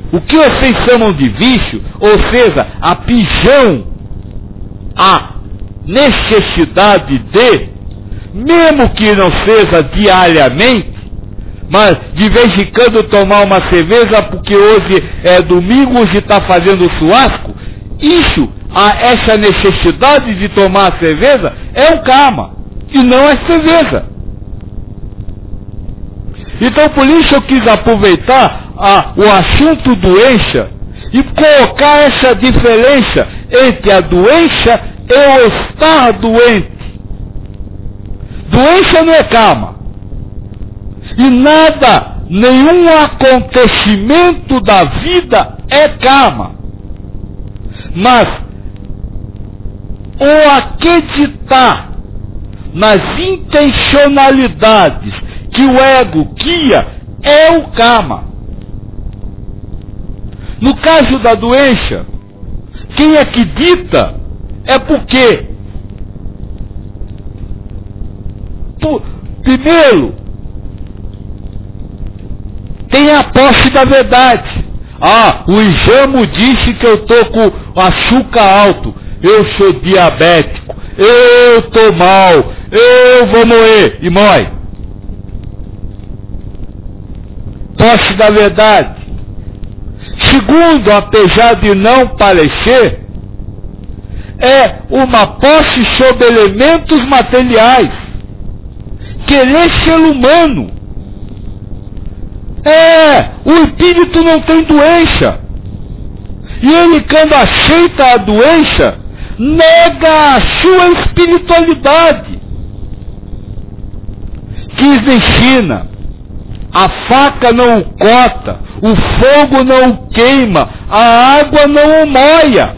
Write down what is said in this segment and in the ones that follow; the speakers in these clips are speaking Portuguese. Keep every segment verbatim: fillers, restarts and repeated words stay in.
o que vocês chamam de vício, ou seja, a pijão, a necessidade de, mesmo que não seja diariamente, mas de vez em quando tomar uma cerveja porque hoje é domingo, hoje está fazendo churrasco, isso, a, essa necessidade de tomar a cerveja é um karma, e não é cerveja. Então por isso eu quis aproveitar a, o assunto doença e colocar essa diferença entre a doença e o estar doente. Doença não é karma. E nada, nenhum acontecimento da vida é karma. Mas o acreditar nas intencionalidades que o ego guia é o karma. No caso da doença, quem acredita é porque, por, primeiro, tem a posse da verdade. Ah, o exame disse que eu estou com açúcar alto, eu sou diabético, eu estou mal, eu vou morrer, e morre. Posse da verdade. Segundo, apesar de não parecer, é uma posse sobre elementos materiais. Querer ser humano. É, o espírito não tem doença. E ele, quando aceita a doença, nega a sua espiritualidade. Que ensina: a faca não o corta, o fogo não o queima, a água não o molha.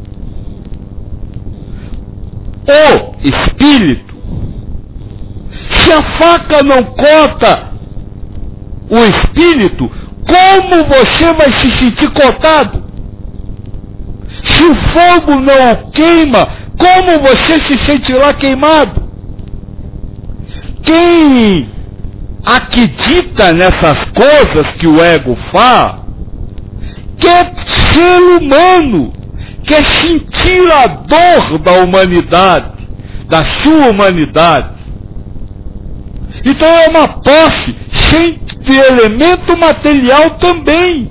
O espírito, se a faca não corta o espírito, como você vai se sentir cortado? Se o fogo não o queima, como você se sentirá queimado? Quem acredita nessas coisas que o ego fala, quer ser humano, quer sentir a dor da humanidade, da sua humanidade. Então é uma posse sem de elemento material também.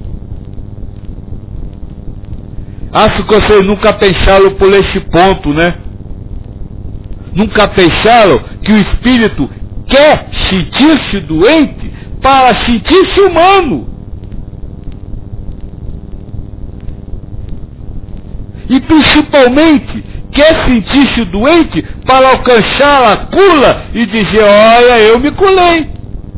Acho que vocês nunca pensaram por esse ponto, né? Nunca pensaram que o espírito quer sentir-se doente para sentir-se humano. E principalmente quer sentir-se doente para alcançar a cura e dizer: olha, eu me curei.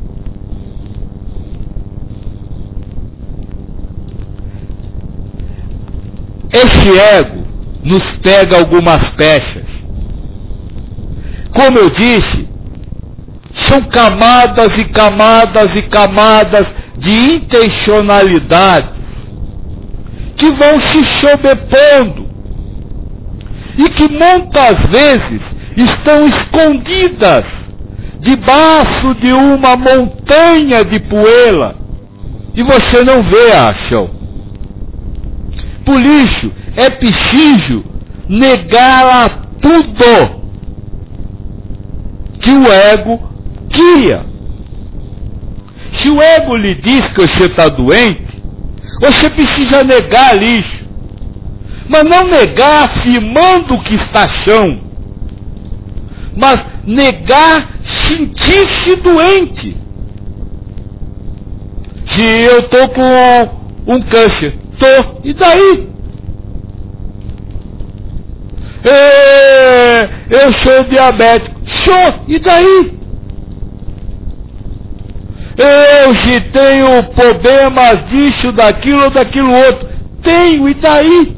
Esse ego nos pega algumas peças. Como eu disse, são camadas e camadas e camadas de intencionalidade que vão se sobrepondo e que muitas vezes estão escondidas debaixo de uma montanha de poeira e você não vê a ação. Por isso, é preciso negar a tudo que o ego guia. Se o ego lhe diz que você está doente, você precisa negar isso. Mas não negar afirmando que está são, mas negar sentir-se doente. Se eu estou com um câncer, estou, e daí? É, eu sou diabético, sou, e daí? Eu se tenho problemas disso, daquilo, daquilo outro, tenho, e daí?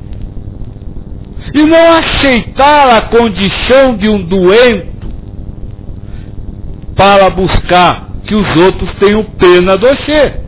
E não aceitar a condição de um doente para buscar que os outros tenham pena de você.